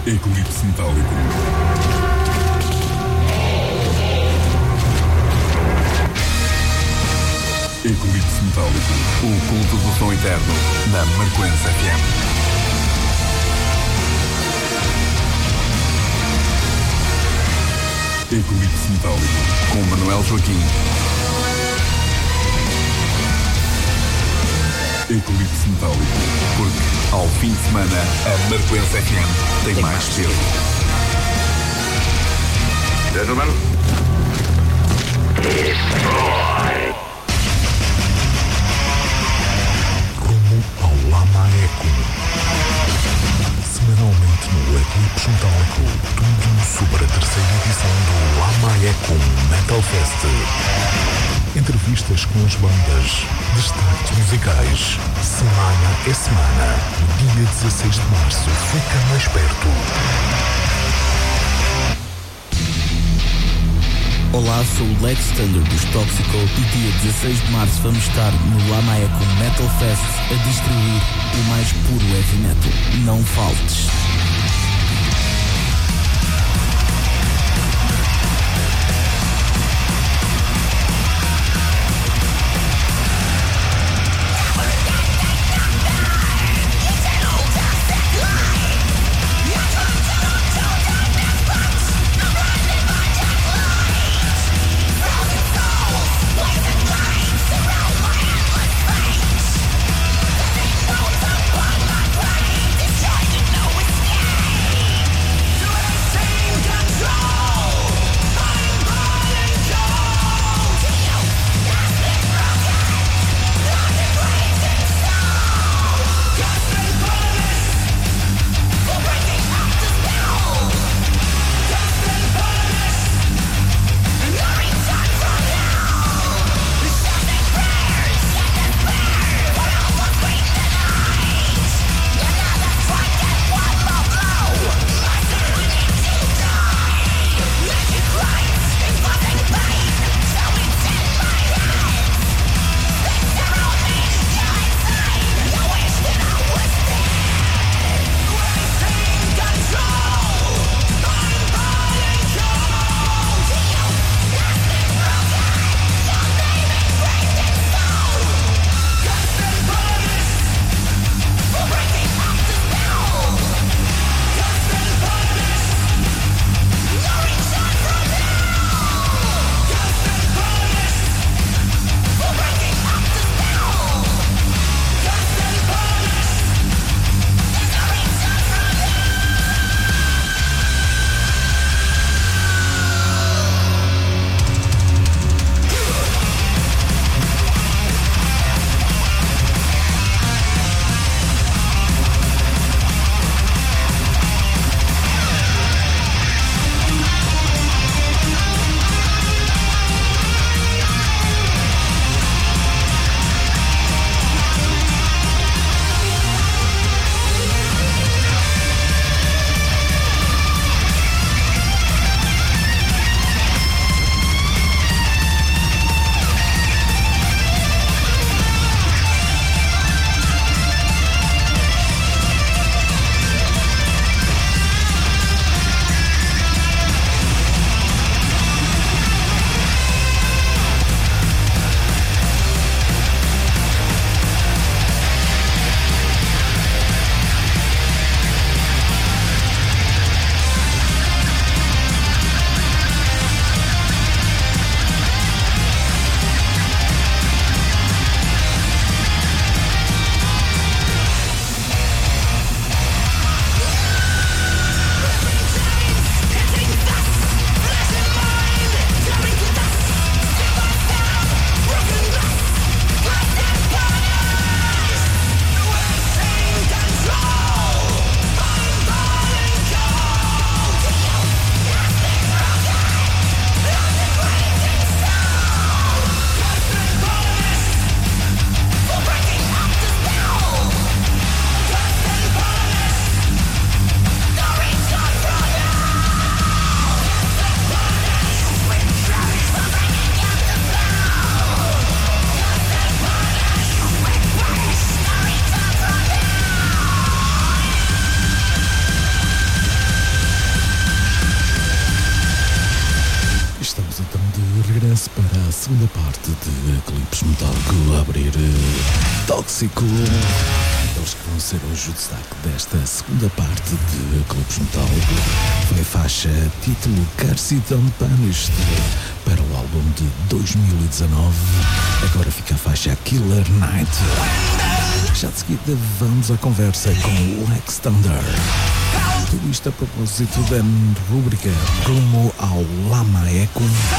Eclipse Metálico. Eclipse Metálico. O culto do som eterno na Marcoense FM. Eclipse Metálico com Manuel Joaquim. Eclipse Metálico, porque ao fim de semana a Marcoense FM tem mais peso. Gentlemen, destroy. Rumo ao Lama Eco. Semanalmente no Eclipse Metálico, tudo sobre a terceira edição do Lama Eco Metal Fest. Entrevistas com as bandas, destaques musicais. Semana é semana. O dia 16 de março fica mais perto. Olá, sou o Lex Thunder dos Toxical e dia 16 de março vamos estar no Lama Eco Metal Fest a distribuir o mais puro heavy metal. Não faltes! Destroy the know it's segunda parte de Eclipse Metálico a abrir Tóxico. Eles que vão ser hoje o destaque desta segunda parte de Eclipse Metálico foi a faixa título Curse Don't Punish para o álbum de 2019. Agora fica a faixa Killer Night. Já de seguida vamos à conversa com Lex Thunder. Tudo isto a propósito da rubrica Rumo ao Lama Echo.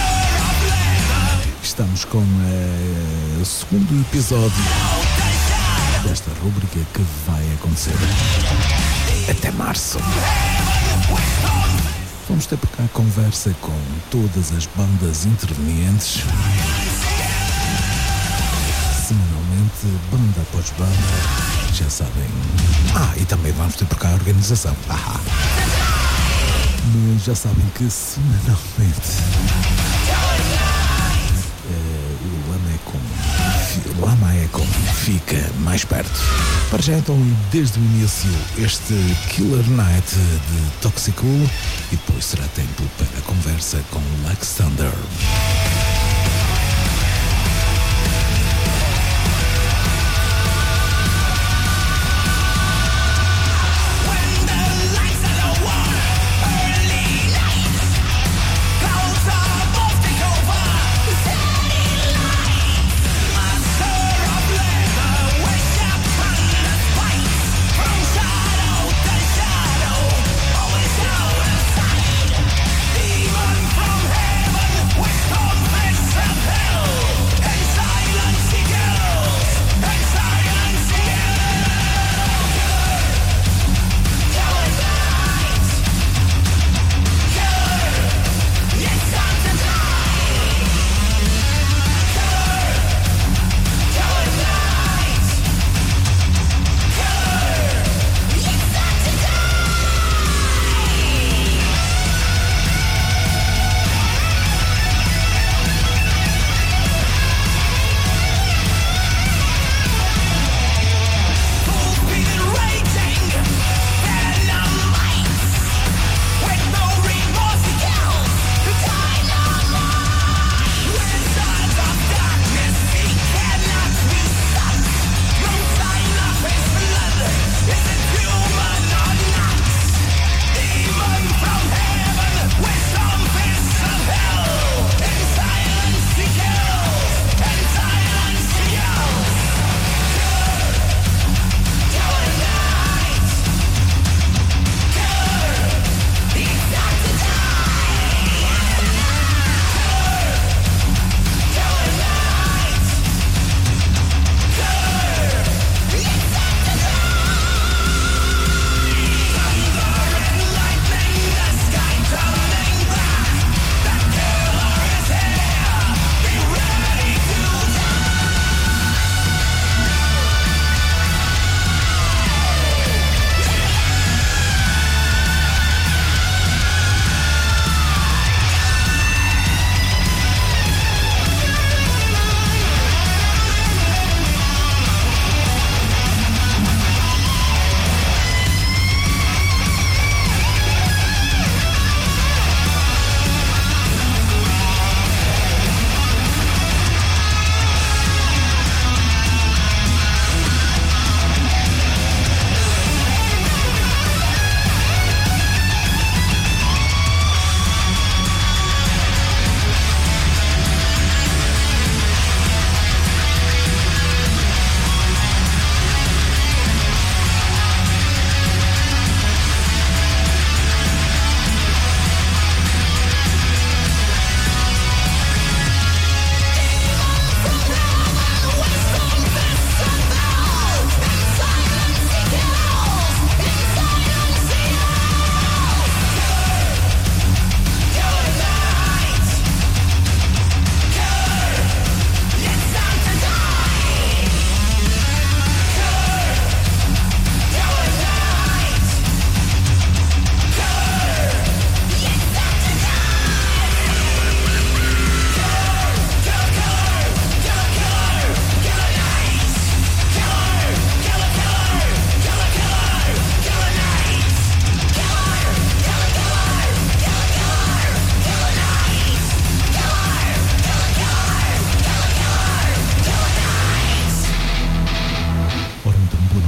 Estamos com o segundo episódio desta rubrica que vai acontecer até março. Vamos ter por cá conversa com todas as bandas intervenientes, semanalmente, banda após banda, já sabem. E também vamos ter por cá a organização. Mas já sabem que semanalmente o Lama Echo fica mais perto. Para já então, desde o início, este Killer Night de Tóxico, e depois será tempo para a conversa com Lex Thunder. From heaven, we come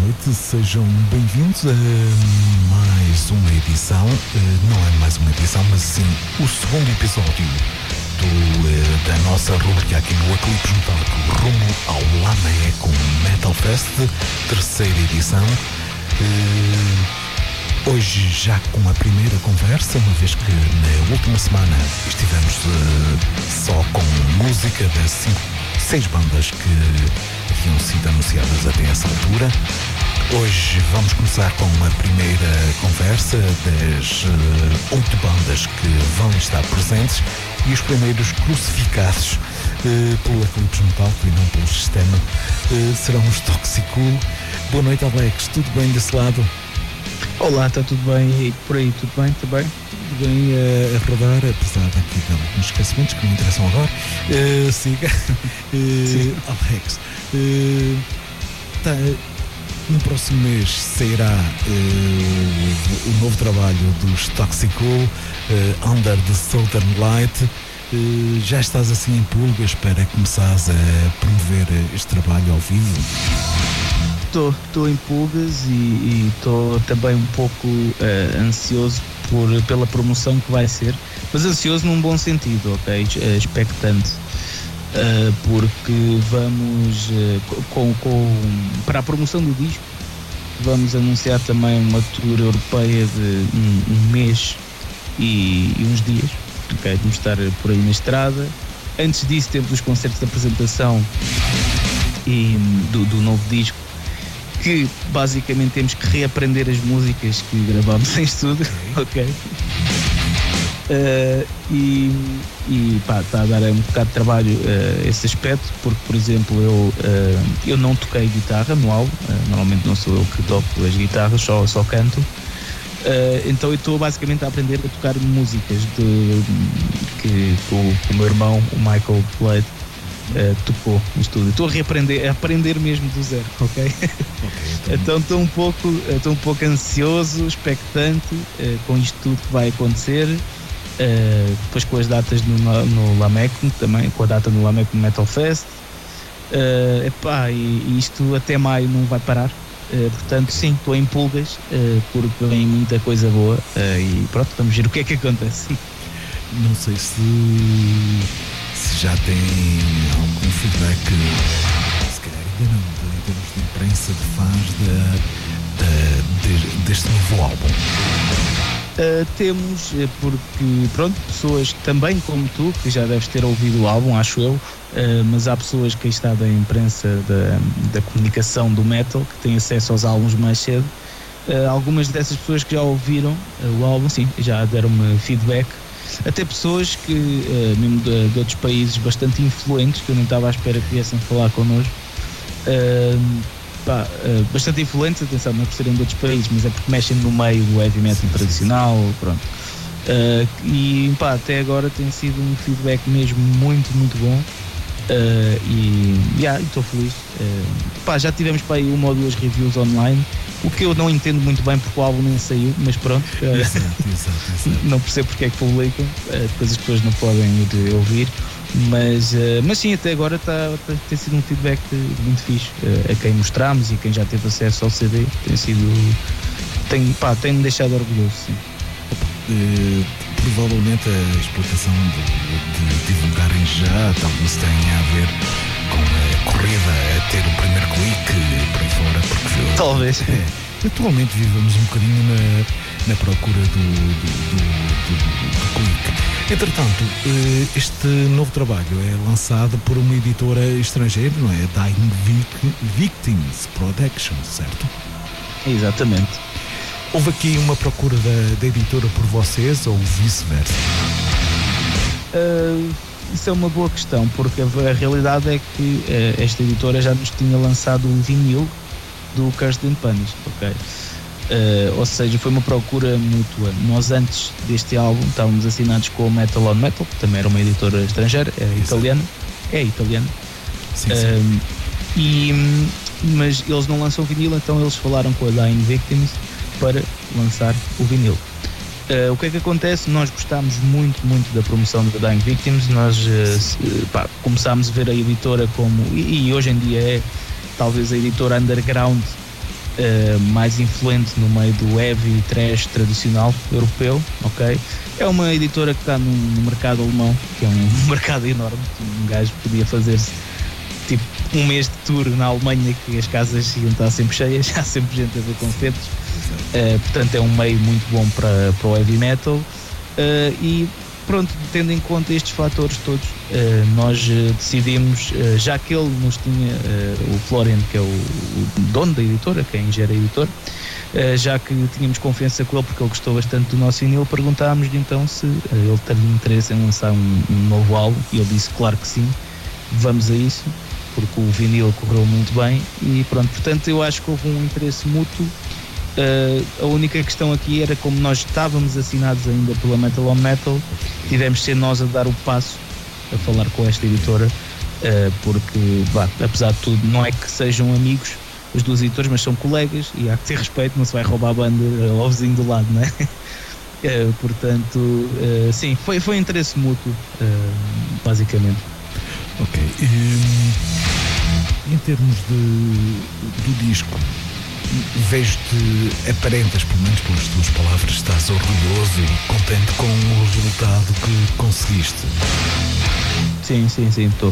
noite, sejam bem-vindos a mais uma edição, não é mais uma edição, mas sim o segundo episódio da nossa rubrica aqui no Eclipse Metálico rumo ao Lameco Metal Fest, terceira edição. Hoje já com a primeira conversa, uma vez que na última semana estivemos só com música das 6 bandas que haviam sido anunciadas até essa altura. Hoje vamos começar com uma primeira conversa das 8 bandas que vão estar presentes e os primeiros crucificados pelo Eclipse Metálico e não pelo sistema serão os Toxicool. Boa noite, Alex, tudo bem desse lado? Olá, está tudo bem? E por aí, tudo bem também? Tudo bem a rodar, apesar daqui de alguns esquecimentos que não interessam agora. Siga. Alex, no próximo mês sairá o novo trabalho dos Toxicool, Under the Southern Light. Já estás assim em pulgas para começares a promover este trabalho ao vivo? Estou em pulgas e estou também um pouco ansioso pela promoção que vai ser, mas ansioso num bom sentido, ok? Expectante, porque vamos para a promoção do disco vamos anunciar também uma tour europeia de um mês e uns dias, ok? Vamos estar por aí na estrada. Antes disso temos os concertos de apresentação e do novo disco, que basicamente temos que reaprender as músicas que gravámos em estúdio, ok? Está a dar um bocado de trabalho esse aspecto, porque, por exemplo, eu não toquei guitarra no álbum, normalmente não sou eu que toco as guitarras, só canto. Então eu estou basicamente a aprender a tocar músicas que o meu irmão, o Michael Blade, tocou no estúdio. Estou a aprender mesmo do zero, ok? Então estou um pouco ansioso, expectante com isto tudo que vai acontecer, depois com as datas no Lameco, também com a data no Lameco Metal Fest, e isto até maio não vai parar. Portanto, sim, estou em pulgas, porque vem muita coisa boa, e pronto, vamos ver o que é que acontece. Não sei se já tem algum feedback, se calhar ainda não, em termos de imprensa, de fãs deste novo álbum. Temos, porque pronto, pessoas também como tu, que já deves ter ouvido o álbum, acho eu, mas há pessoas que está da imprensa da comunicação do metal, que têm acesso aos álbuns mais cedo. Algumas dessas pessoas que já ouviram o álbum, sim, já deram-me feedback. Até pessoas que, mesmo de outros países bastante influentes, que eu nem estava à espera que viessem falar connosco, bastante influentes, atenção, não é por serem de outros países, mas é porque mexem no meio do heavy metal tradicional, pronto. Até agora tem sido um feedback mesmo muito, muito bom, e estou feliz. Já tivemos para aí 1 ou 2 reviews online, o que eu não entendo muito bem porque o álbum nem saiu, mas pronto. Exato. Não percebo porque é que publicam, depois as pessoas não podem ir ouvir, mas sim, até agora tem sido um feedback muito fixe a quem mostramos e quem já teve acesso ao CD. Tem-me deixado orgulhoso, sim. Provavelmente a explicação de divulgarem já talvez tenha a ver com a corrida a ter o primeiro clique por aí fora, porque talvez atualmente vivemos um bocadinho na procura do clique. Entretanto, este novo trabalho é lançado por uma editora estrangeira, não é? Dying Victims Productions, certo? Exatamente. Houve aqui uma procura da editora por vocês ou vice-versa? Isso é uma boa questão, porque a realidade é que esta editora já nos tinha lançado o vinil do Cursed and Punished, ok? Ou seja, foi uma procura mútua. Nós antes deste álbum estávamos assinados com o Metal on Metal, que também era uma editora estrangeira, italiana. Sim. Mas eles não lançam vinil, então eles falaram com a Dying Victims para lançar o vinil. O que é que acontece? Nós gostámos muito da promoção da Dying Victims. Nós começámos a ver a editora como, e hoje em dia é talvez a editora underground mais influente no meio do heavy thrash tradicional europeu, ok? É uma editora que está no mercado alemão, que é um mercado enorme. Um gajo podia fazer-se tipo um mês de tour na Alemanha, que as casas iam estar sempre cheias, há sempre gente a ver concertos. Portanto é um meio muito bom para o heavy metal, e pronto, tendo em conta estes fatores todos, nós decidimos, já que ele nos tinha, o Florian, que é o dono da editora, quem gera a editora, já que tínhamos confiança com ele porque ele gostou bastante do nosso vinil, perguntámos-lhe então se ele teria interesse em lançar um novo álbum, e ele disse claro que sim, vamos a isso, porque o vinil correu muito bem, e pronto, portanto eu acho que houve um interesse mútuo. A única questão aqui era, como nós estávamos assinados ainda pela Metal on Metal, tivemos de ser nós a dar o passo a falar com esta editora, porque apesar de tudo não é que sejam amigos as duas editoras, mas são colegas e há que ter respeito, não se vai roubar a banda ao vizinho do lado, não é? Portanto, sim, foi interesse mútuo, basicamente. Ok. Em termos do disco, vejo-te, aparentas, pelo menos pelas tuas palavras, estás orgulhoso e contente com o resultado que conseguiste. Sim, estou.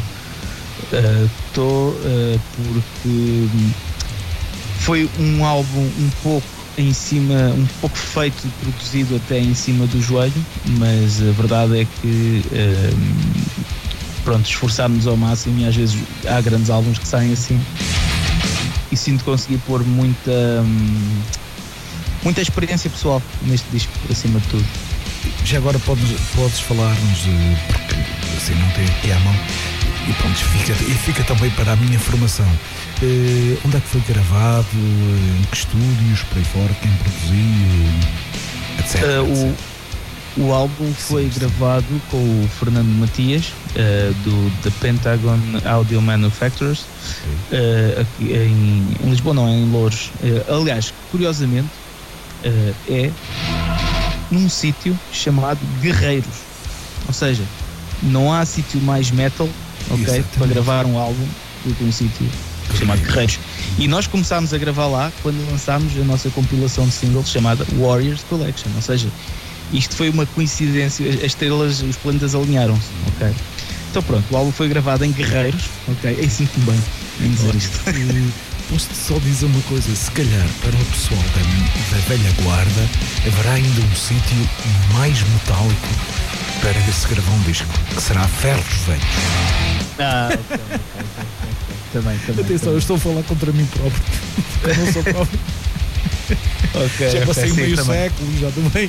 Porque foi um álbum um pouco em cima, um pouco feito e produzido até em cima do joelho, mas a verdade é que pronto, esforçámos-nos ao máximo, e às vezes há grandes álbuns que saem assim, e sinto conseguir pôr muita experiência pessoal neste disco, acima de tudo. Já agora podes falar-nos, porque assim não tenho aqui à mão, e pronto, fica também para a minha formação. Onde é que foi gravado, em que estúdios, por aí fora, quem produziu, etc. O álbum foi gravado com o Fernando Matias, do The Pentagon Audio Manufacturers, aqui em Lisboa, não, é em Louros. Aliás, curiosamente, é num sítio chamado Guerreiros, ou seja, não há sítio mais metal, ok, para gravar um álbum do que um sítio chamado Guerreiros. E nós começámos a gravar lá quando lançámos a nossa compilação de singles chamada Warriors Collection, ou seja, isto foi uma coincidência, as estrelas, os planetas alinharam-se, ok? Então pronto, o álbum foi gravado em Guerreiros, ok? E sinto-me bem em dizer isto. Posso-te só dizer uma coisa, se calhar para o pessoal da velha guarda haverá ainda um sítio mais metálico para se gravar um disco, que será Ferros Velhos. Ok. Também. Atenção, eu estou a falar contra mim próprio, eu não sou próprio. Já passei meio século, já também.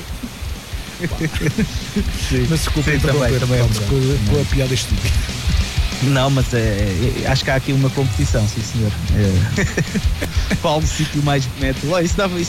Mas desculpa, também com a piada estúpida. Não, mas acho que há aqui uma competição, sim senhor. Qual o sítio mais metal? Isso dava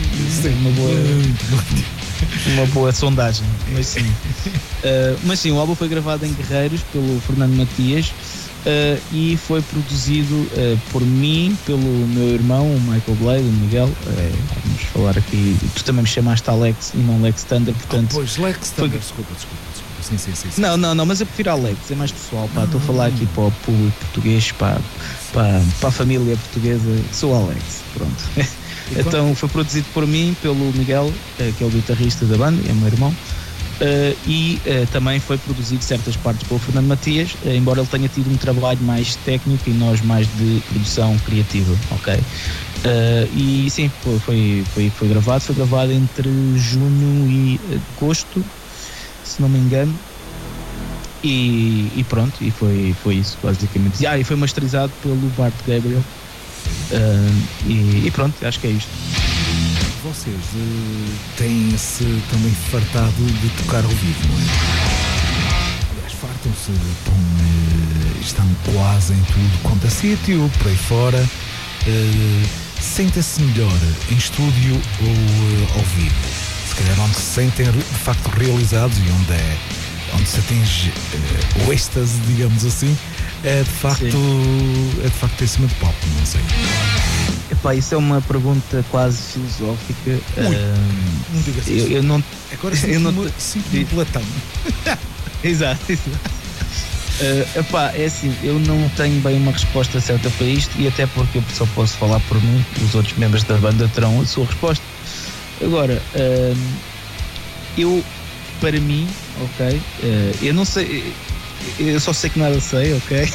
uma boa sondagem. Mas sim, o álbum foi gravado em Guerreiros pelo Fernando Matias, e foi produzido por mim, pelo meu irmão, o Michael Blade, o Miguel. Vamos falar aqui. Tu também me chamaste Alex e não Lex Thunder, portanto. Pois, Lex Thunder, desculpa. Sim. Não, mas eu prefiro Alex, é mais pessoal, pá. Estou a falar aqui para o público português, para a família portuguesa. Sou Alex, pronto. Então foi produzido por mim, pelo Miguel, que é o guitarrista da banda, é o meu irmão. E também foi produzido certas partes pelo Fernando Matias, embora ele tenha tido um trabalho mais técnico e nós mais de produção criativa, ok? E sim, foi gravado entre junho e agosto, se não me engano, e pronto, e foi isso basicamente. E foi masterizado pelo Bart Gabriel, e pronto, acho que é isto. Vocês têm-se também fartado de tocar ao vivo, não é? Aliás, fartam-se, estão quase em tudo quanto a sítio, por aí fora. Sentem-se melhor em estúdio ou ao vivo? Se calhar onde se sentem de facto realizados e onde se atinge o êxtase, digamos assim, é de facto em cima de palco, não sei. Epá, isso é uma pergunta quase filosófica. Não digas isso. Eu não. Agora sinto-me Platão. Exato. Epá, é assim, eu não tenho bem uma resposta certa para isto, e até porque eu só posso falar por mim, os outros membros da banda terão a sua resposta. Agora, eu, para mim, ok, eu não sei, eu só sei que nada sei, ok?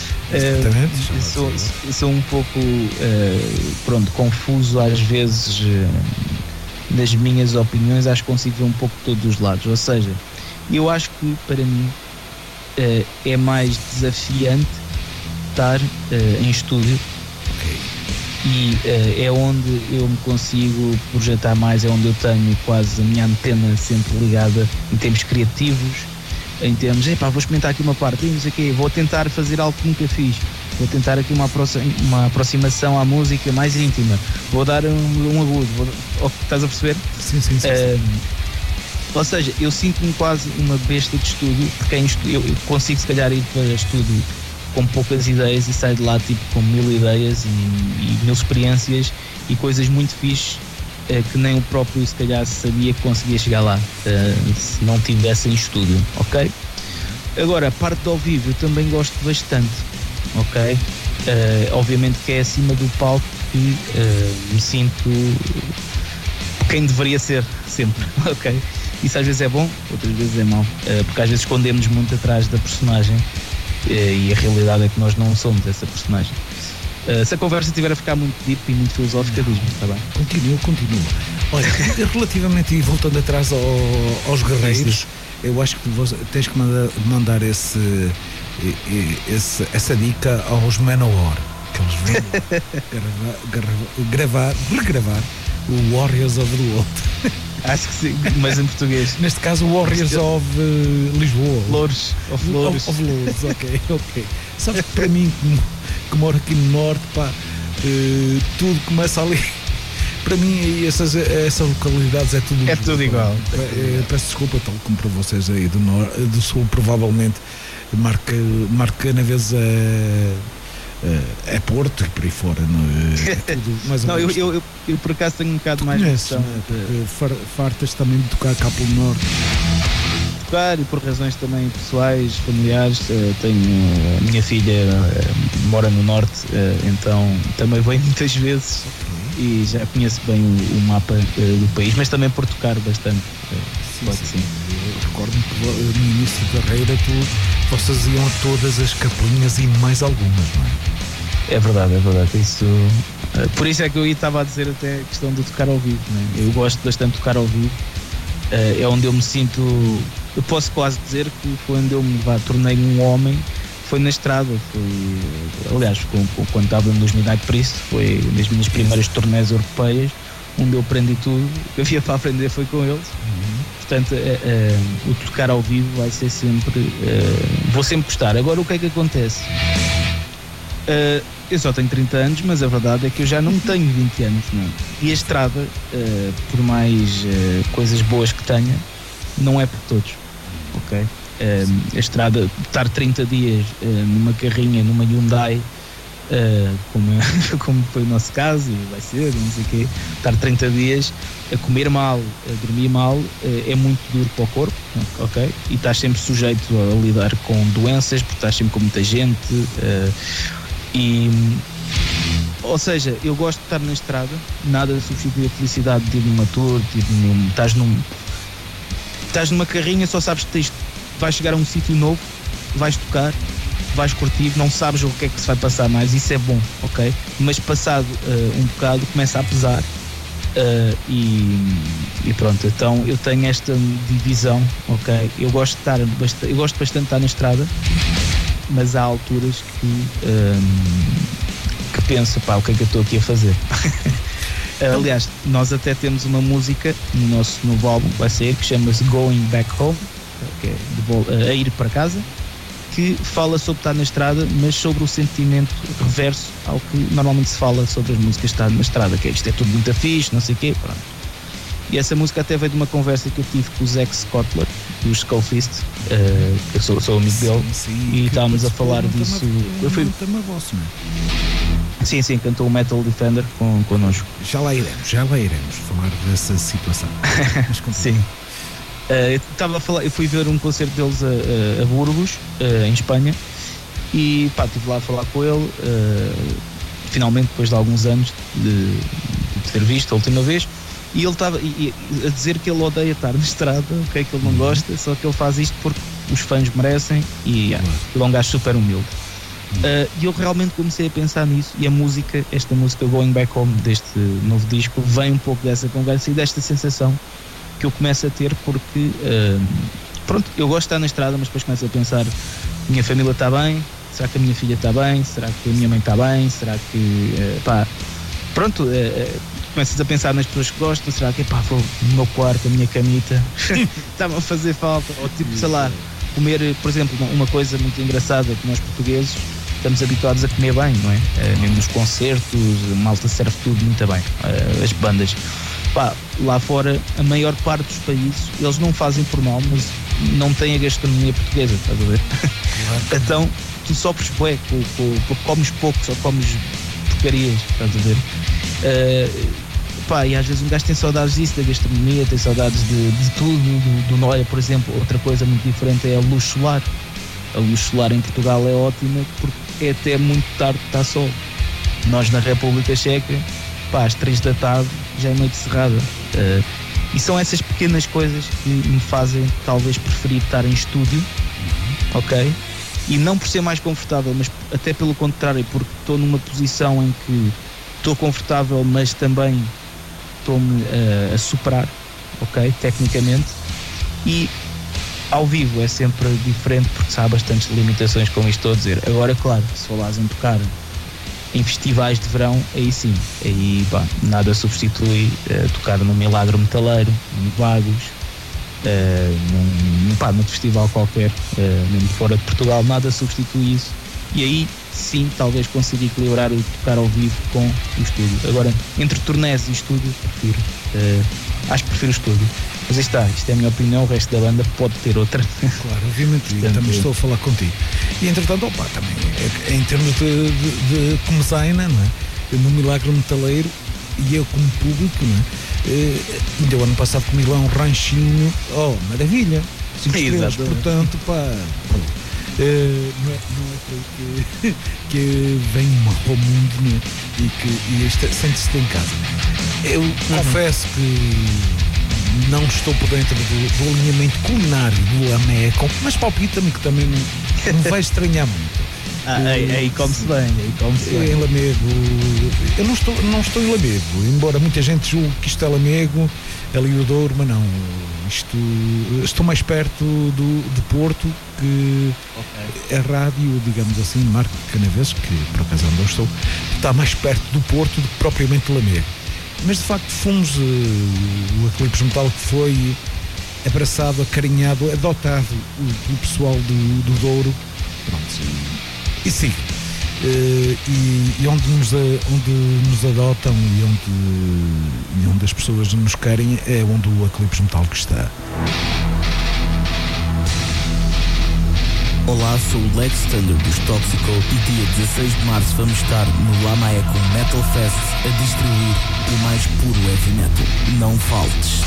Sou um pouco, pronto, confuso às vezes nas minhas opiniões, acho que consigo ver um pouco de todos os lados, ou seja, eu acho que para mim é mais desafiante estar em estúdio, e é onde eu me consigo projetar mais, é onde eu tenho quase a minha antena sempre ligada em termos criativos, em termos, vou experimentar aqui uma parte, não sei o quê, vou tentar fazer algo que nunca fiz, vou tentar aqui uma aproximação à música mais íntima, vou dar um agudo, estás a perceber? Sim. Ou seja, eu sinto-me quase uma besta de estúdio, porque eu consigo se calhar ir para estúdio com poucas ideias e sair de lá tipo com 1000 ideias e 1000 experiências e coisas muito fixes que nem o próprio se calhar sabia que conseguia chegar lá se não tivesse em estúdio, ok? Agora, a parte do ao vivo eu também gosto bastante, ok? Obviamente que é acima do palco que me sinto quem deveria ser sempre, ok? Isso às vezes é bom, outras vezes é mau, porque às vezes escondemos muito atrás da personagem e a realidade é que nós não somos essa personagem. Se a conversa estiver a ficar muito deep e muito filosófica, diz-me, está bem? Continua. Olha, relativamente e voltando atrás aos guerreiros, eu acho que tens que mandar essa dica aos Manowar, que eles vão regravar o Warriors of the World. Acho que sim, mas em português. Neste caso, Warriors of Lisboa. Louros. Of Louros, ok. Sabes que para mim, que moro aqui no Norte, tudo começa ali. Para mim, essas localidades é tudo É tudo igual. Peço desculpa, tal como para vocês aí do Sul, provavelmente marca na vez é Porto e por aí fora, não é? Tudo mais ou menos. Eu por acaso tenho um bocado mais noção. Fartas também de tocar cá pelo Norte. Tocar, e por razões também pessoais, familiares, tenho a minha filha mora no Norte, então também venho muitas vezes e já conheço bem o mapa do país, mas também por tocar bastante. Sim. Eu recordo-me que no início da carreira vocês iam a todas as capelinhas e mais algumas, não é? É verdade. Isso, por isso é que eu estava a dizer até a questão de tocar ao vivo, não é? Eu gosto bastante de tocar ao vivo, é onde eu me sinto, eu posso quase dizer que foi onde eu me tornei um homem, foi na estrada, aliás, quando estava nos Midnight Priest, foi nas minhas primeiras turnés europeias, onde eu aprendi tudo, o que havia para aprender foi com eles. Portanto, o tocar ao vivo vai ser sempre, vou sempre gostar. Agora, o que é que acontece? Eu só tenho 30 anos, mas a verdade é que eu já não tenho 20 anos, não. E a estrada, por mais coisas boas que tenha, não é para todos, ok? A estrada, estar 30 dias numa carrinha, numa Hyundai, como foi o nosso caso, e vai ser, não sei o quê, estar 30 dias a comer mal, a dormir mal, é muito duro para o corpo, ok? E estás sempre sujeito a lidar com doenças, porque estás sempre com muita gente, ou seja, eu gosto de estar na estrada, nada substitui a felicidade de ir numa tour, estás numa carrinha, só sabes que vais chegar a um sítio novo, vais tocar, vais curtir, não sabes o que é que se vai passar mais, isso é bom, ok? Mas passado um bocado começa a pesar, e pronto, então eu tenho esta divisão, ok? Eu gosto bastante de estar na estrada, mas há alturas que penso, o que é que eu estou aqui a fazer? Aliás, nós até temos uma música no nosso novo álbum que vai sair, que chama-se Going Back Home, que é a ir para casa, que fala sobre estar na estrada, mas sobre o sentimento reverso ao que normalmente se fala sobre as músicas de estar na estrada, que isto é tudo muito fixe, não sei o quê, pronto. E essa música até veio de uma conversa que eu tive com o Zack Cutler, do Skullfist, que eu sou amigo dele, e estávamos a falar disso. Sim, cantou o Metal Defender connosco. Já lá iremos falar dessa situação. Sim. Eu fui ver um concerto deles a Burgos, em Espanha, e pá, estive lá a falar com ele, finalmente, depois de alguns anos de ter visto a última vez, e ele estava a dizer que ele odeia estar na estrada, que ele não gosta, só que ele faz isto porque os fãs merecem, e ele é um gajo super humilde. E eu realmente comecei a pensar nisso, e esta música Going Back Home deste novo disco vem um pouco dessa conversa e desta sensação que eu começo a ter, porque pronto, eu gosto de estar na estrada, mas depois começo a pensar: minha família está bem? Será que a minha filha está bem? Será que a minha mãe está bem? Será que pronto, começas a pensar nas pessoas que gostam. Será que o meu quarto, a minha camita está-me a fazer falta? Ou tipo, sei lá, comer, por exemplo, uma coisa muito engraçada que nós portugueses estamos habituados a comer bem, não é? Mesmo nos concertos, a malta serve tudo muito bem, as bandas. Lá fora, a maior parte dos países, eles não fazem por mal, mas não têm a gastronomia portuguesa, estás a ver? Então, tu sofres bué, porque comes pouco, só comes porcarias, estás a ver? E às vezes um gajo tem saudades disso, da gastronomia, tem saudades de tudo, olha, por exemplo, outra coisa muito diferente é a luz solar. A luz solar em Portugal é ótima porque é até muito tarde que está sol. Nós na República Checa, às 3 da tarde já é noite cerrada. E são essas pequenas coisas que me fazem talvez preferir estar em estúdio, ok? E não por ser mais confortável, mas até pelo contrário, porque estou numa posição em que estou confortável, mas também estou-me a superar, ok? Tecnicamente. E ao vivo é sempre diferente, porque há bastantes limitações, como estou a dizer. Agora, claro, se falares em tocar em festivais de verão, aí sim, aí nada substitui tocar num Milagre Metaleiro, em Vagos, num festival qualquer, mesmo fora de Portugal, nada substitui isso. E aí sim, talvez consiga equilibrar o tocar ao vivo com o estúdio. Agora, entre turnés e estúdio, acho que prefiro o estúdio. Mas isto é a minha opinião, o resto da banda pode ter outra. Claro, obviamente, eu também estou a falar contigo. E entretanto, também em termos de como designer, não é? No Milagre Metaleiro, e eu como público, não é? Ainda o ano passado comi lá um ranchinho, maravilha, 5 estrelas, portanto, não é que vem mal ao mundo, não é? E sente-se em casa. Eu confesso que não estou por dentro do alinhamento culinário do Lamego, mas palpita-me que também não vai estranhar muito. Aí come-se bem, Em Lamego, eu não estou em Lamego, embora muita gente julgue que isto é Lamego, ali o Douro, mas não. Estou mais perto de Porto, que a rádio, digamos assim, Marco de Canaveses, que por acaso onde eu estou, está mais perto do Porto do que propriamente Lamego. Mas de facto fomos, o Eclipse Metal que foi abraçado, acarinhado, adotado pelo pessoal do Douro, pronto, e sim, e onde nos adotam e onde as pessoas nos querem é onde o Eclipse Metal que está. Olá, sou o Lex Thunder dos Toxico e dia 16 de março vamos estar no Lamaeco Metal Fest a distribuir o mais puro heavy metal. Não faltes!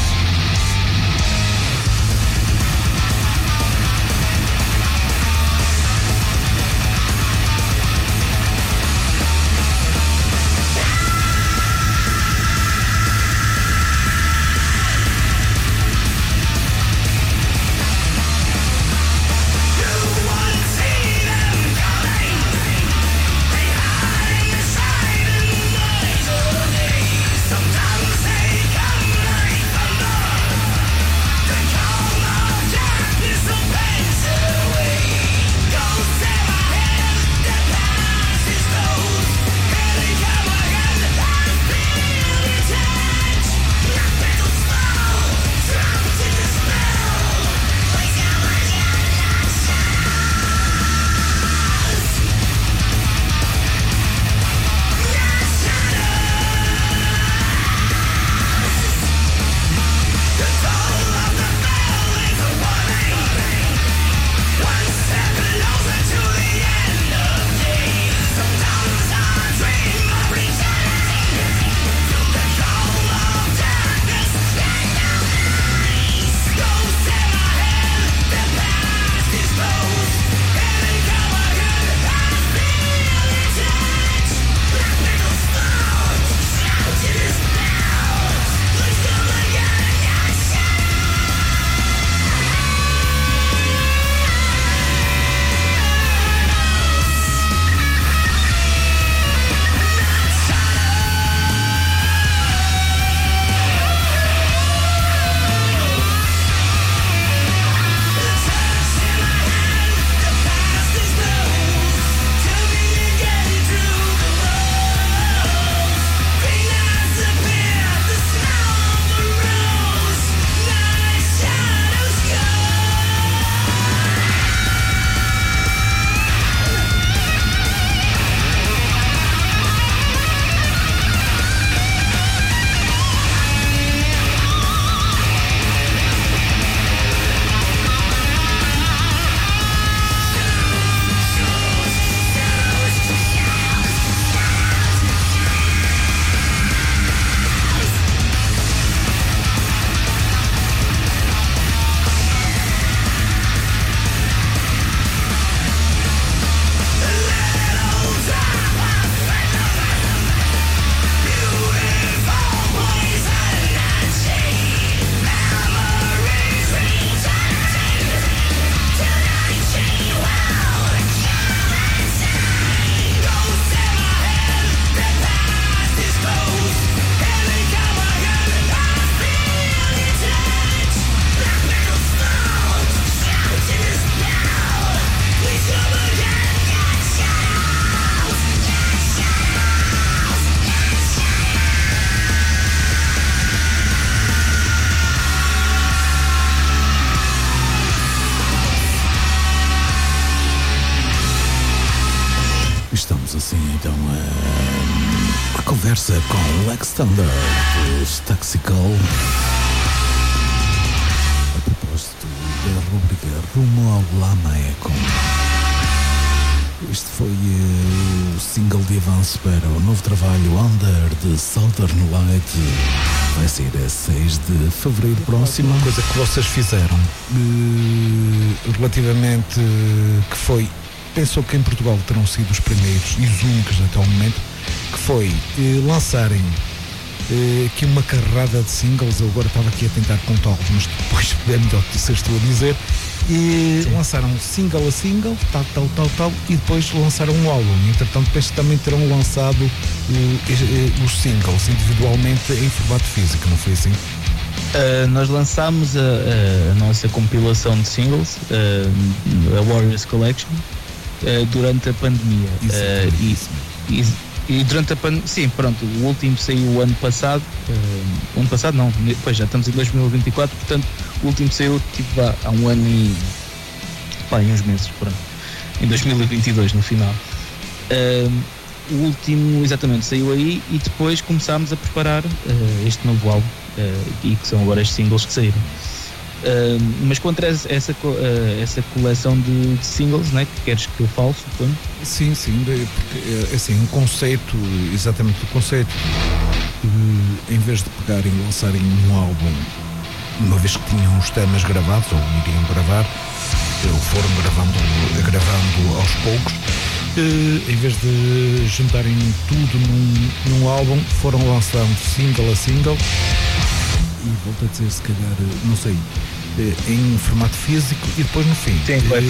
começa com Lex Thunder dos Toxical. A propósito da rubrica Rumo ao Lama Echo. Este foi o single de avanço para o novo trabalho Under the Southern Light. Vai sair a 6 de fevereiro próximo. Uma coisa que vocês fizeram relativamente que foi, pensou que em Portugal terão sido os primeiros e os únicos até o momento, que foi lançarem aqui uma carrada de singles. Eu agora estava aqui a tentar contá-los, mas depois é melhor que vocês estou a dizer. E sim, lançaram single a single, tal, e depois lançaram um álbum. Entretanto, penso que também terão lançado os singles individualmente em formato físico, não foi assim? Nós lançámos a nossa compilação de singles, a Warriors Collection, durante a pandemia. E durante a pandemia, sim, pronto, o último saiu o ano passado. O ano passado não, depois já estamos em 2024, portanto o último saiu tipo há um ano e uns meses, pronto, em 2022 no final. O último exatamente saiu aí e depois começámos a preparar este novo álbum, e que são agora os singles que saíram. Mas contra essa coleção de singles, né, que queres que eu fale, suponho? Sim, porque assim, um conceito, exatamente o conceito, em vez de pegarem e lançarem um álbum, uma vez que tinham os temas gravados, ou iriam gravar, ou foram gravando aos poucos, em vez de juntarem tudo num álbum, foram lançando single a single. E volto a dizer, se calhar, não sei, em formato físico, e depois no fim. Sim, foi.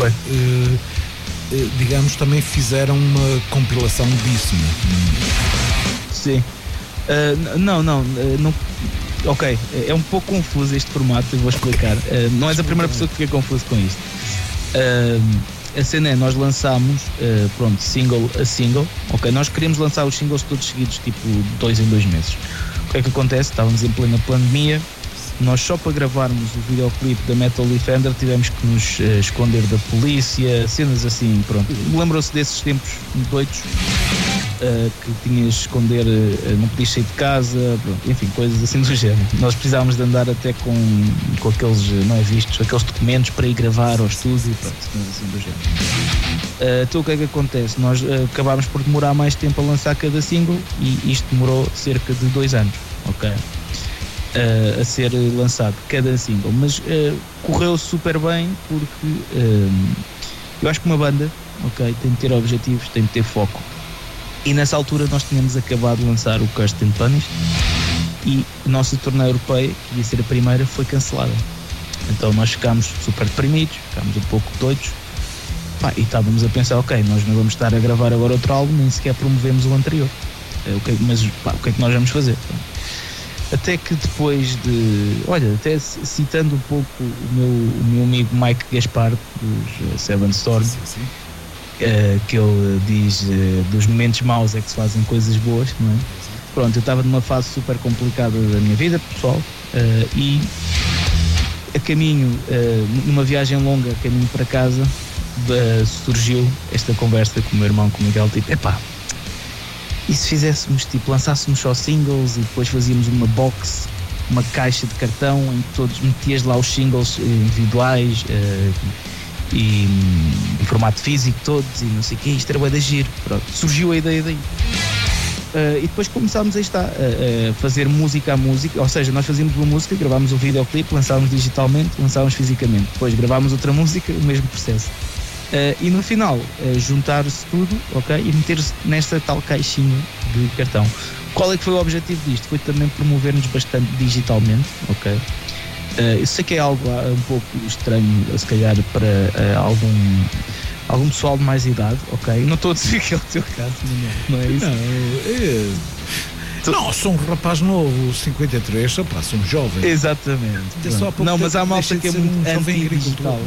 Digamos, também fizeram uma compilação disso, né? Sim. Não. Ok, é um pouco confuso este formato, eu vou explicar. Não és a primeira pessoa que fica confuso com isto. A cena é, nós lançámos, single a single. Ok, nós queríamos lançar os singles todos seguidos, tipo 2 em 2 meses. O que é que acontece? Estávamos em plena pandemia, nós só para gravarmos o videoclipe da Metal Defender tivemos que nos esconder da polícia, cenas assim, pronto. Lembram-se desses tempos doidos, que tinhas de esconder, não podias sair de casa, pronto, enfim, coisas assim do género. Nós precisávamos de andar até com aqueles, não é vistos, aqueles documentos para ir gravar ao estúdio, pronto, cenas assim do género. Então o que é que acontece? Nós acabámos por demorar mais tempo a lançar cada single e isto demorou cerca de 2 anos, ok? A ser lançado cada single, mas correu super bem porque eu acho que uma banda, ok, tem de ter objetivos, tem de ter foco, e nessa altura nós tínhamos acabado de lançar o Cursed and Punished e a nossa turnê europeia, que ia ser a primeira, foi cancelada. Então nós ficámos super deprimidos, ficámos um pouco doidos, e estávamos a pensar, ok, nós não vamos estar a gravar agora outro álbum, nem sequer promovemos o anterior, mas o que é que nós vamos fazer? Até que depois de, até citando um pouco o meu amigo Mike Gaspar dos Seven Storm, sim. Que ele diz, dos momentos maus é que se fazem coisas boas, não é? Pronto, eu estava numa fase super complicada da minha vida pessoal, e a caminho, numa viagem longa, caminho para casa, surgiu esta conversa com o meu irmão, com o Miguel, tipo, e se fizéssemos, tipo, lançássemos só singles e depois fazíamos uma box, uma caixa de cartão em que todos metias lá os singles individuais, e em formato físico todos, e não sei o que, isto era bué de giro. Pronto, surgiu a ideia daí. E depois começámos a fazer música a música, ou seja, nós fazíamos uma música, gravámos o videoclipe, lançávamos digitalmente, lançávamos fisicamente, depois gravámos outra música, o mesmo processo. E no final, juntar-se tudo, ok, e meter-se nesta tal caixinha de cartão. Qual é que foi o objetivo disto? Foi também promover-nos bastante digitalmente, ok? Eu sei que é algo um pouco estranho, se calhar, para algum pessoal de mais idade, ok? Não estou a dizer que é o teu caso, não é isso? Não, sou um rapaz novo, 53, sou um jovem. Exatamente. Não, mas há malta que é muito anti-digital.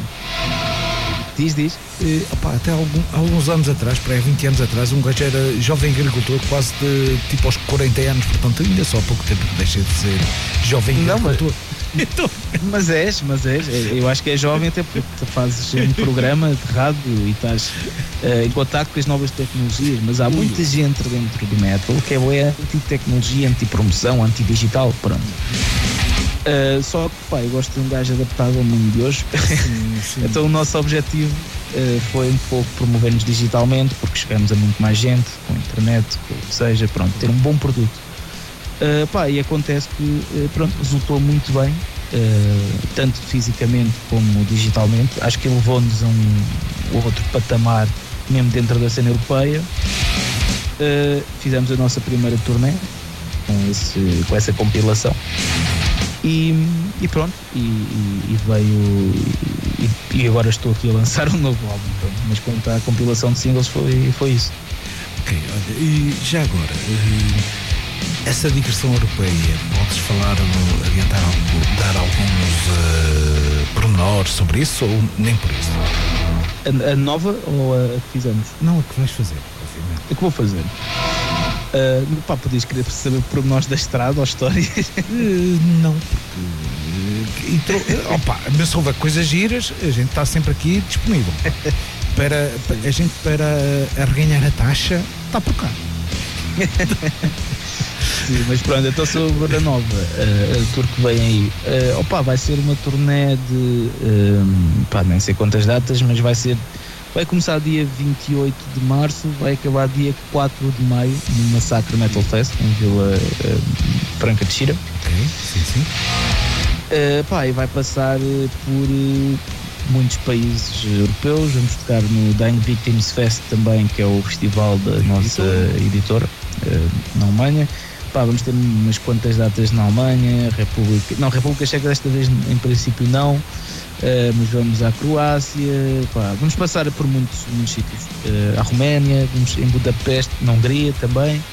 Diz. Até alguns anos atrás, para 20 anos atrás, um gajo era jovem agricultor, quase tipo aos 40 anos, portanto ainda só há pouco tempo que deixei de ser jovem agricultor. Mas és, eu acho que és jovem até porque tu fazes um programa de rádio e estás em contacto com as novas tecnologias, mas há muita gente dentro do metal que é anti-tecnologia, anti-promoção, anti-digital, pronto. Só que, pá, eu gosto de um gajo adaptado ao mundo de hoje. Sim. Então o nosso objetivo foi um pouco promover-nos digitalmente, porque chegamos a muito mais gente, com a internet, com o que seja, pronto, ter um bom produto. E acontece que, pronto, resultou muito bem, tanto fisicamente como digitalmente. Acho que levou-nos a um outro patamar, mesmo dentro da cena europeia. Fizemos a nossa primeira turnê com essa compilação. E pronto, e veio e agora estou aqui a lançar um novo álbum, pronto. Mas quanto à compilação de singles foi isso. Ok, olha, e já agora, essa digressão europeia, podes falar, adiantar algo, dar alguns pormenores sobre isso ou nem por isso? A nova ou a que fizemos? Não, a que vais fazer, obviamente. A que vou fazer? Podias querer saber pormenores da estrada ou histórias? Não, porque mas se houver coisas giras, a gente está sempre aqui disponível. Para arreganhar a taxa, está por cá. Sim, mas pronto, então sobre a nova, a tour que vem aí, vai ser uma turnê de, nem sei quantas datas, mas vai começar dia 28 de março, vai acabar dia 4 de maio, no Massacre Metal Fest, em Vila Franca de Xira. Ok, sim. E vai passar por muitos países europeus. Vamos tocar no Dying Victims Fest também, que é o festival da nossa editora, na Alemanha. Vamos ter umas quantas datas na Alemanha, República Checa desta vez em princípio não, mas vamos à Croácia, vamos passar por muitos sítios, à Roménia, vamos em Budapeste, na Hungria também.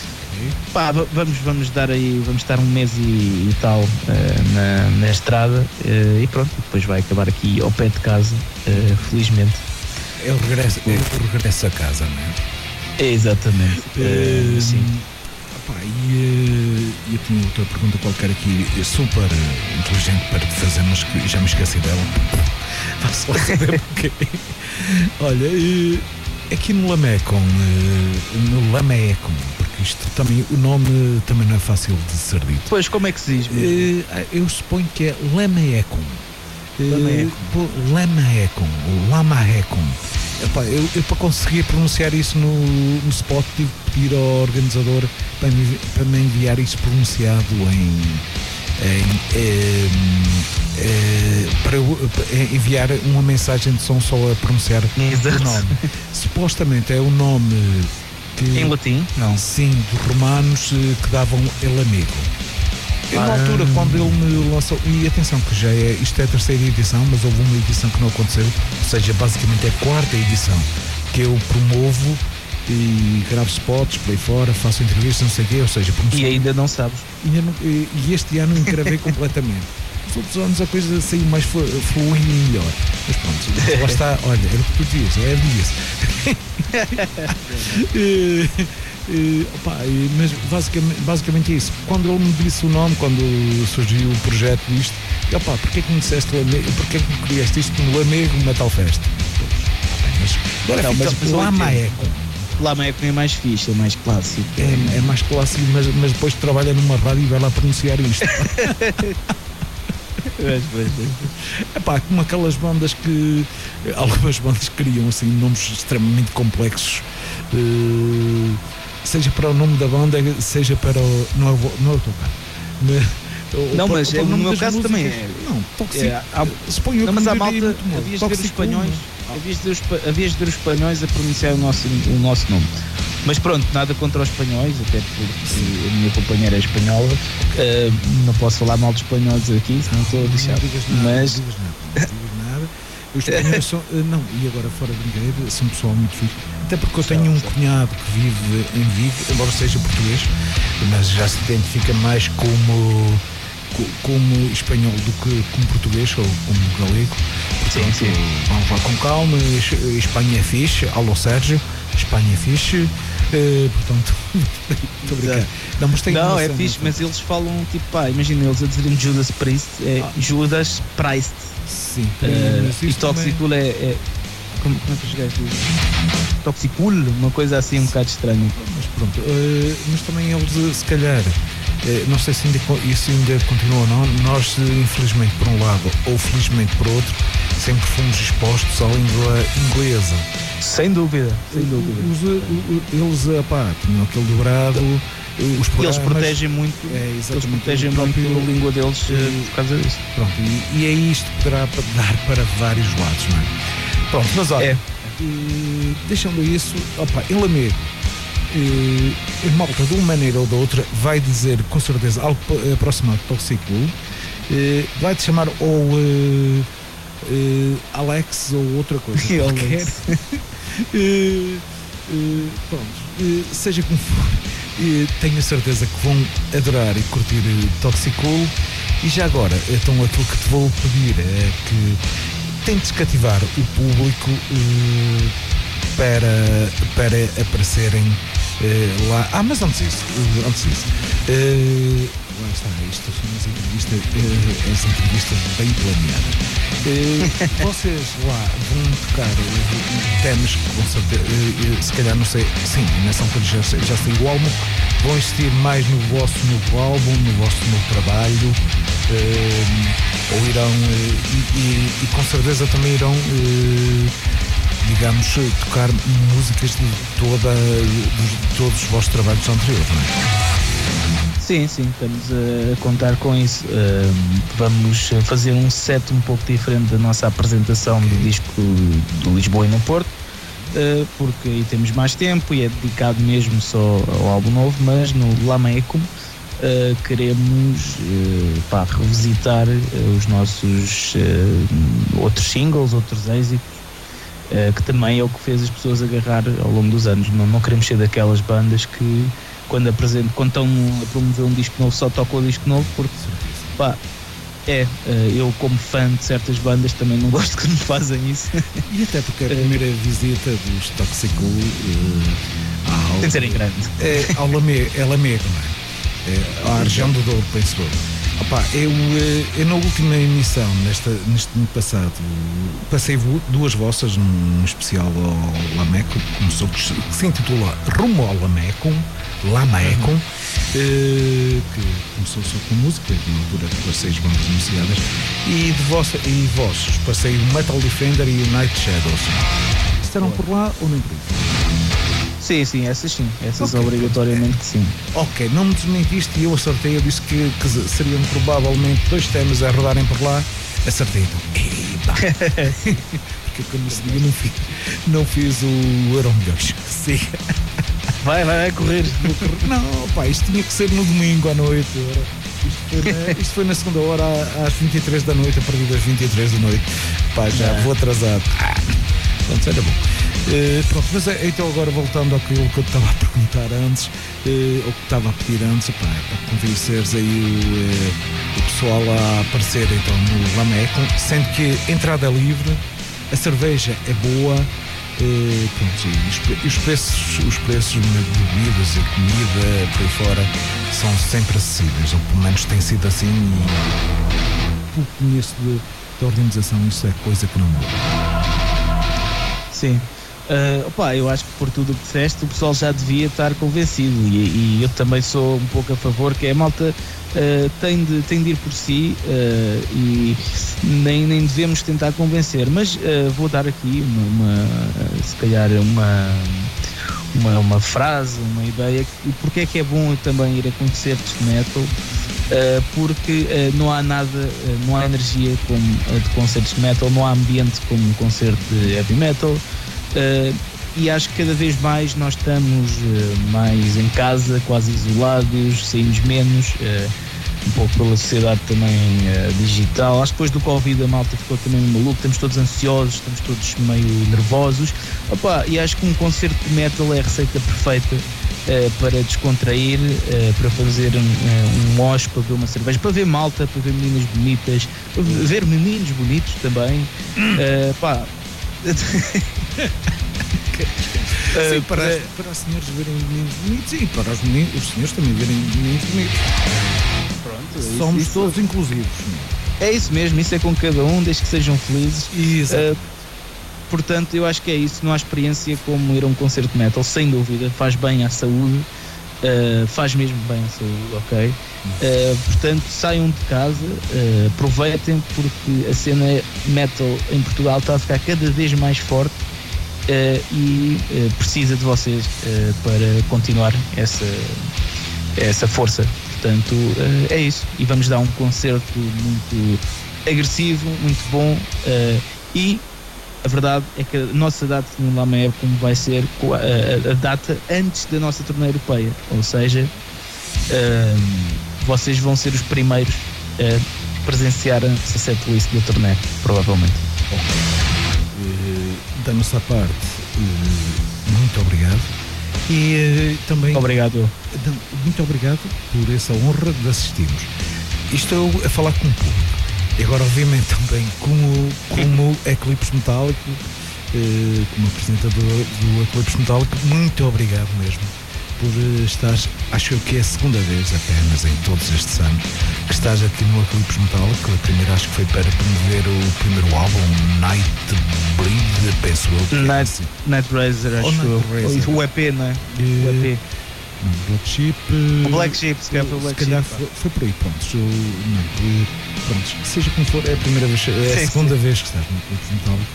Vamos estar um mês e tal na estrada, e pronto, depois vai acabar aqui ao pé de casa, felizmente. É o regresso a casa, não é? Exatamente. Sim. E eu tinha outra pergunta qualquer aqui, super inteligente para te fazer, mas que já me esqueci dela. Faço lá saber porquê. Olha, aqui no Lamecon, porque isto também, o nome também não é fácil de ser dito. Pois, como é que se diz? Eu suponho que é Lamecon. Eu para conseguir pronunciar isso no spot tive que pedir ao organizador para me enviar isso pronunciado para eu enviar uma mensagem de som só a pronunciar o nome. Supostamente é o nome que, em latim? Não. Sim, dos romanos que davam El Amigo. Eu, na altura, quando ele me lançou, e atenção que isto é a terceira edição, mas houve uma edição que não aconteceu, ou seja, basicamente é a quarta edição que eu promovo e gravo spots por aí fora, faço entrevistas, não sei o quê, ou seja, e ainda não sabes. E este ano engravei completamente. Os outros anos a coisa saiu mais fluindo e melhor. Mas pronto, lá está, olha, era o que tu dizias, mas basicamente é isso. Quando ele me disse o nome, quando surgiu o projeto disto, porque é que me disseste porque é que me criaste isto no Lamego Metal Fest? Agora fica Lamecon é mais fixe, é mais clássico. É mais clássico, mas depois trabalha numa rádio e vai lá pronunciar isto. Como aquelas bandas que algumas bandas criam assim nomes extremamente complexos, seja para o nome da banda, seja para o não é o teu caso, não, mas no meu caso músicas, também é. Não, suponho. Não, mas a malta, havias de ver os espanhóis, havias de ver os espanhóis a pronunciar o nosso nome. Mas pronto, nada contra os espanhóis, até porque a minha companheira é espanhola, não posso falar mal dos espanhóis aqui, senão estou a deixar. Não digas nada. Os espanhóis são, e agora fora de brincadeira, são pessoal muito fixe. Até porque eu tenho um cunhado que vive em Vigo, embora seja português, mas já se identifica mais como espanhol do que como português ou como galego. Portanto, sim. Vamos lá com calma. Espanha é fixe. Alô Sérgio, Espanha é fixe. Portanto, estou a brincar. Não, mas tem não, é fixe, mas eles falam tipo, imagina eles a dizerem Judas Priest, Judas Priest. Sim, e Toxicool é como é que os gajos dizem? Toxicool, uma coisa assim um bocado estranha. Mas pronto, mas também eles, se calhar, não sei se isso ainda continua ou não, nós, infelizmente por um lado, ou felizmente por outro, sempre fomos expostos à língua inglesa. Sem dúvida. Eles, tinham aquele dobrado. Eles protegem muito, eles protegem muito a língua deles por causa disso. Pronto, e é isto que poderá dar para vários lados, não é? Pronto, mas olha, deixando isso, em Lamego, a malta de uma maneira ou de outra vai dizer com certeza algo aproximado de Toxicool, vai-te chamar ou Alex ou outra coisa qualquer. Pronto, seja como for, tenho a certeza que vão adorar e curtir Toxicool. E já agora, então aquilo que te vou pedir é que tentes cativar o público para aparecerem lá. Mas antes disso, lá está, isto são as entrevistas bem planeadas. Vocês lá vão tocar temas que com certeza, se calhar não sei, sim, nessa altura já sei o álbum, vão existir mais no vosso novo álbum, no vosso novo trabalho, ou irão, e com certeza também irão, digamos, tocar músicas de todos os vossos trabalhos anteriores, não é? Sim, estamos a contar com isso. Vamos fazer um set um pouco diferente da nossa apresentação do disco do Lisboa e no Porto, porque aí temos mais tempo e é dedicado mesmo só ao álbum novo, mas no Lamego queremos revisitar os nossos outros singles, outros êxitos, que também é o que fez as pessoas agarrar ao longo dos anos. Não queremos ser daquelas bandas que quando estão a promover um disco novo só tocam o disco novo, porque eu como fã de certas bandas também não gosto que me fazem isso. E até porque a primeira visita dos Toxicool tem de ser em grande. Ao Lamego, não é? À região do Douro, penso eu. Eu na última emissão, neste ano passado, passei duas vossas num especial ao Lamego, que se intitula Rumo ao Lamego, que começou só com música, na altura de 6 bandas anunciadas, e vossos, passei o Metal Defender e o Night Shadows. Estarão por lá ou nem por isso? Sim, essas obrigatoriamente que sim. Ok, não me desmentiste e eu acertei, eu disse que seriam provavelmente 2 temas a rodarem por lá, acertei então. Porque como se diga, não fiz o Euromilhões. Siga. Vai correr. Não, isto tinha que ser no domingo à noite. Isto foi na segunda hora, às 23 da noite, a partir das 23 da noite. Já vou atrasado. Pronto, era bom. Pronto, mas então agora voltando àquilo que eu estava a perguntar antes, ou que estava a pedir antes, a convenceres aí o pessoal a aparecer então no Lamego, sendo que a entrada é livre, a cerveja é boa, e os preços de bebidas e comida por aí fora são sempre acessíveis, ou pelo menos tem sido assim, e pelo que conheço da organização, isso é coisa que não muda. Sim. Eu acho que por tudo o que disseste o pessoal já devia estar convencido e eu também sou um pouco a favor que a malta tem de ir por si, e nem devemos tentar convencer, mas vou dar aqui se calhar uma frase, uma ideia, e porque é que é bom eu também ir a concertos de metal, porque não há energia como a de concertos de metal, não há ambiente como um concerto de heavy metal. E acho que cada vez mais nós estamos mais em casa, quase isolados, saímos menos, um pouco pela sociedade também digital. Acho que depois do Covid a malta ficou também maluco, estamos todos ansiosos, estamos todos meio nervosos. E acho que um concerto de metal é a receita perfeita para descontrair, para fazer um mosh, para ver uma cerveja, para ver malta, para ver meninas bonitas, para ver meninos bonitos também. Sim, para os senhores verem meninos bonitos e para os senhores também verem meninos bonitos. Pronto, Somos isso, todos inclusivos. É isso mesmo, isso é com cada um, desde que sejam felizes. Exato. Portanto, eu acho que é isso. Não há experiência como ir a um concerto de metal, sem dúvida. Faz bem à saúde, faz mesmo bem à saúde, ok? Portanto, saiam de casa, aproveitem, porque a cena metal em Portugal está a ficar cada vez mais forte e precisa de vocês para continuar essa força. Portanto, é isso. E vamos dar um concerto muito agressivo, muito bom e a verdade é que a nossa data no Lama é como vai ser a data antes da nossa turnê europeia, ou seja, vocês vão ser os primeiros a presenciar a setlist da turnê, provavelmente. Da nossa parte, muito obrigado. E também obrigado. Muito obrigado por essa honra de assistirmos. Estou a falar com o público. E agora, obviamente, também como Eclipse Metálico, como apresentador do Eclipse Metálico, muito obrigado mesmo por estares, acho que é a segunda vez apenas em todos estes anos que estás aqui no Eclipse Metálico. A primeira acho que foi para promover o primeiro álbum, Nightbreed, penso eu. Nightrazor, acho eu. O EP, não é? O EP. Black Sheep. Black Sheep, se calhar foi o Black Sheep. Foi por aí, pronto. Seja como for, é a primeira vez, é a segunda vez que estás no Eclipse Metálico.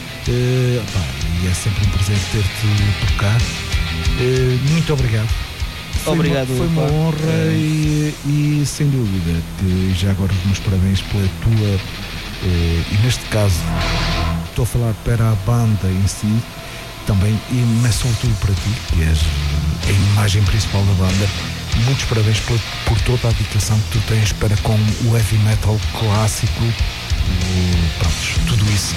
E é sempre um prazer ter-te por cá. Muito obrigado. Foi uma honra e sem dúvida que já agora os meus parabéns pela tua e neste caso estou a falar para a banda em si também, mas sobretudo para ti, que és a imagem principal da banda. Muitos parabéns por toda a dedicação que tu tens para com o heavy metal clássico, tudo isso.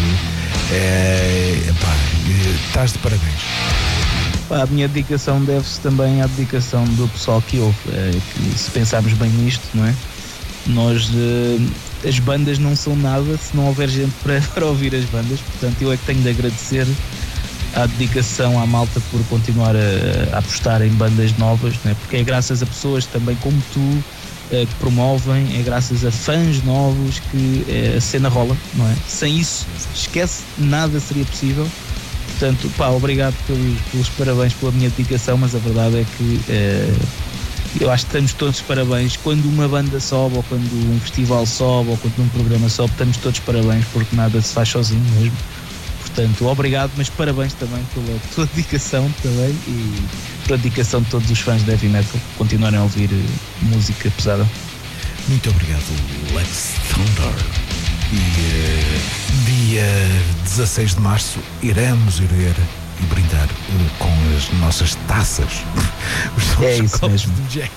Estás de parabéns. A minha dedicação deve-se também à dedicação do pessoal que ouve, que se pensarmos bem nisto, não é? Nós, as bandas não são nada se não houver gente para ouvir as bandas, portanto eu é que tenho de agradecer a dedicação à malta por continuar a apostar em bandas novas, não é? Porque é graças a pessoas também como tu que promovem, é graças a fãs novos que a cena rola, não é? Sem isso, esquece, nada seria possível. Portanto, obrigado pelos parabéns pela minha dedicação, mas a verdade é que eu acho que estamos todos de parabéns quando uma banda sobe, ou quando um festival sobe, ou quando um programa sobe, estamos todos de parabéns, porque nada se faz sozinho mesmo. Portanto, obrigado, mas parabéns também pela tua dedicação também e pela dedicação de todos os fãs de heavy metal que continuarem a ouvir música pesada. Muito obrigado, Lex Thunder. E dia 16 de março iremos ir e brindar com as nossas taças. Os nossos copos de Jack.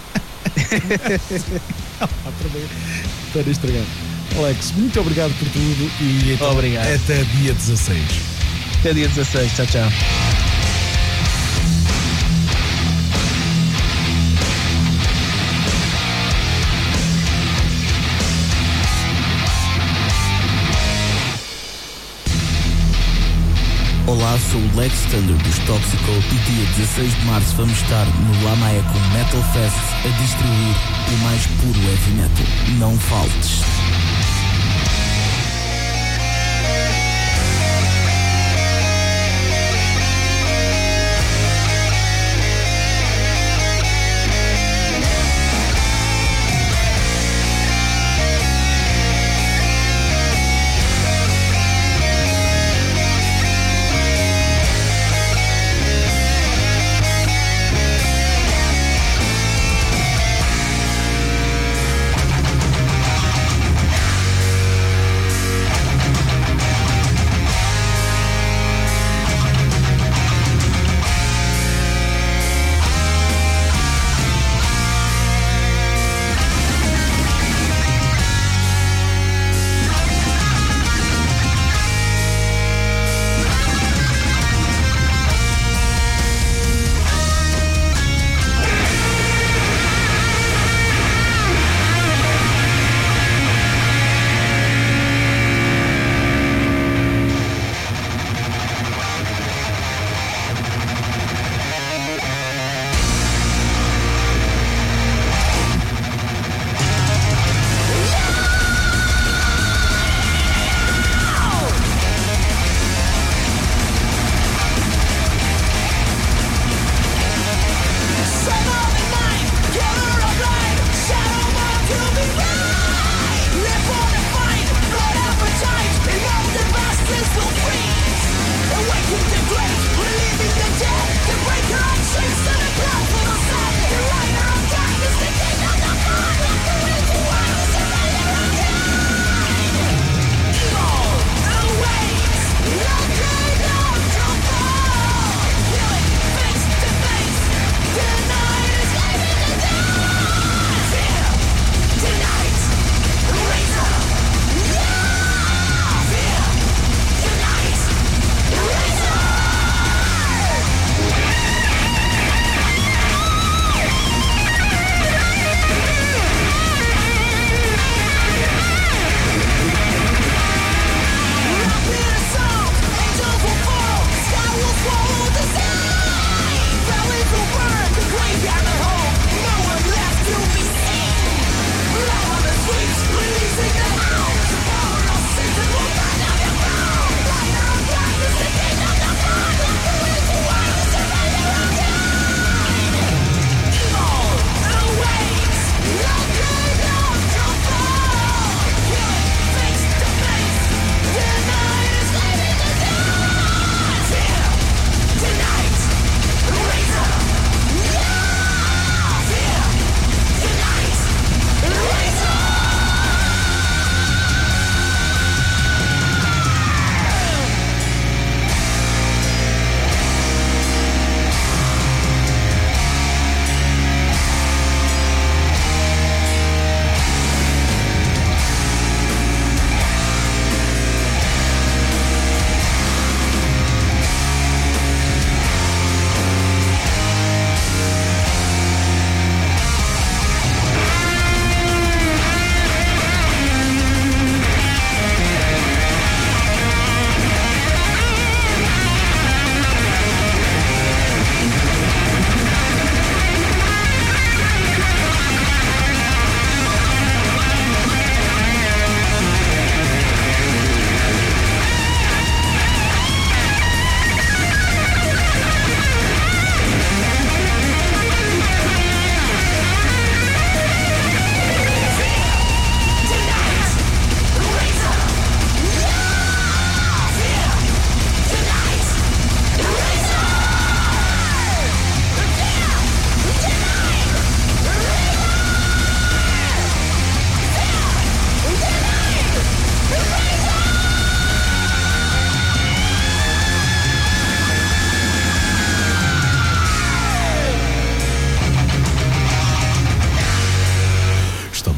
Para estragar. Alex, muito obrigado por tudo e então, obrigado. Até dia 16. Até dia 16. Tchau, tchau. Olá, sou o Lex Thunder dos Toxical e dia 16 de março vamos estar no Lama Echo Metal Fest a distribuir o mais puro heavy metal. Não faltes!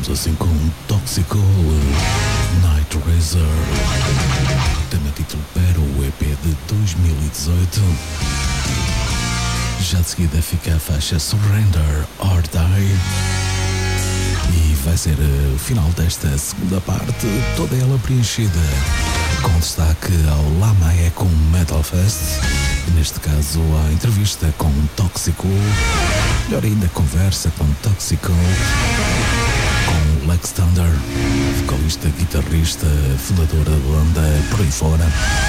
Voltamos assim com Toxical Night Razor, tema título para o EP de 2018. Já de seguida fica a faixa Surrender or Die. E vai ser o final desta segunda parte, toda ela preenchida com destaque ao Lamaeco Metal Fest, e neste caso a entrevista com Toxico, melhor ainda conversa com Toxico, com Lex Thunder, vocalista, guitarrista, fundador da banda, por aí fora.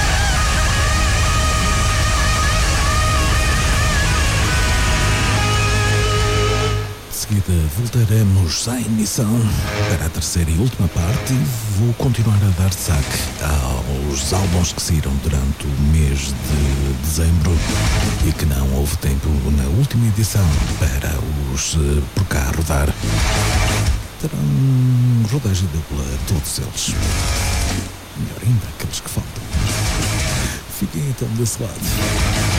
Voltaremos à emissão para a terceira e última parte e vou continuar a dar destaque aos álbuns que saíram durante o mês de dezembro e que não houve tempo na última edição para os por cá rodar. Terão rodagem dupla todos eles, melhor ainda aqueles que faltam. Fiquem então desse lado.